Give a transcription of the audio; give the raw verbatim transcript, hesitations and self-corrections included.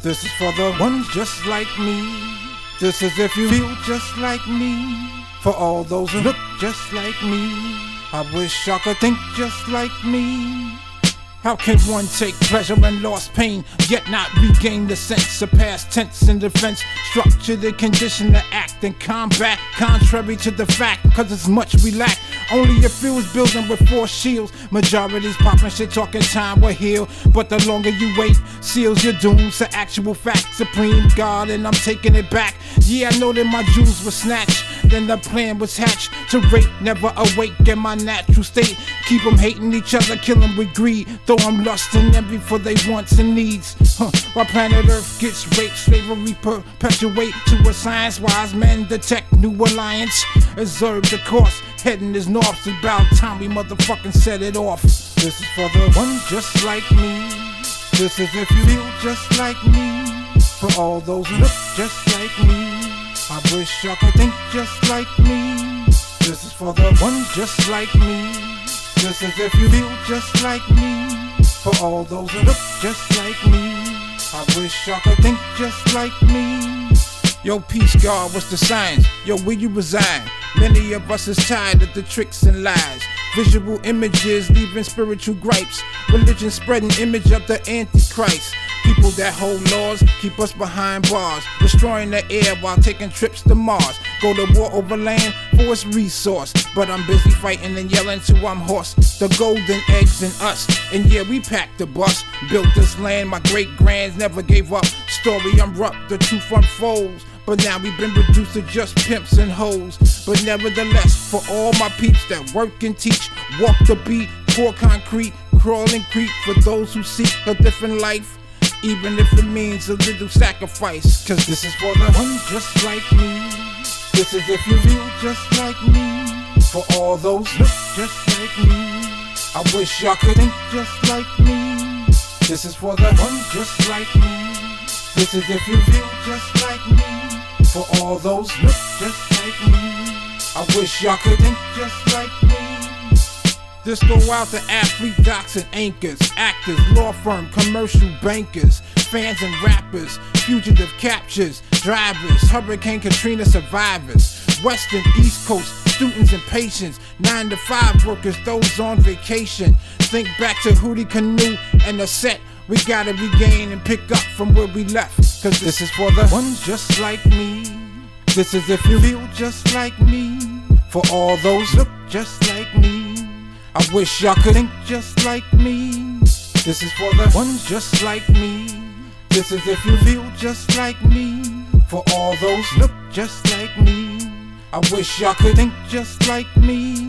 This is for the ones just like me. This is if you feel just like me. For all those who look just like me. I wish I could think just like me. How can one take pleasure in lost pain, yet not regain the sense of past tense in defense? Structure the condition to act in combat, contrary to the fact, cause it's much we lack. Only a few is building with four shields. Majority's popping shit, talking time will heal. But the longer you wait, seals your doom to actual fact. Supreme God, and I'm taking it back. Yeah, I know that my jewels were snatched. Then the plan was hatched to rape, never awake in my natural state. Keep them hating each other, killing with greed. Though I'm lusting envy for they wants and needs. Huh. While planet Earth gets raped, slavery perpetuate to a science-wise men detect new alliance. Observe the course, heading is north. It's about time we motherfucking set it off. This is for the ones just like me. This is if you feel just like me. For all those who look just like me. I wish I could think just like me. This is for the ones just like me. This is if you feel just like me. For all those who look just like me. I wish I could think just like me. Yo, peace, God, what's the signs? Yo, where you resign? Many of us is tired of the tricks and lies. Visual images leaving spiritual gripes. Religion spreading image of the Antichrist. People that hold laws keep us behind bars. Destroying the air while taking trips to Mars. Go to war over land for its resource. But I'm busy fighting and yelling till I'm hoarse. The golden eggs in us. And yeah, we packed the bus. Built this land, my great grands never gave up. Story unwrapped, the truth unfolds. But now we've been reduced to just pimps and hoes. But nevertheless, for all my peeps that work and teach, walk the beat, pour concrete, crawl and creep. For those who seek a different life, even if it means a little sacrifice. Cause this is for the ones just like me. This is if you feel just like me. For all those look just like me. I wish y'all could think just like me. This is for the ones just like me. This is if you feel just like me. For all those look just like me. I wish y'all could think just like me. This go out to athlete, docs and anchors, actors, law firm, commercial bankers, fans and rappers, fugitive captures, drivers, Hurricane Katrina survivors, West and East Coast students and patients, nine to five workers, those on vacation. Think back to Hootie Canoe and the set. We gotta regain and pick up from where we left. Cause this is for the ones just like me. This is if you feel just like me. For all those look just like me. I wish y'all could think just like me. This is for the ones just like me. This is if you feel just like me. For all those look just like me. I wish y'all could think just like me.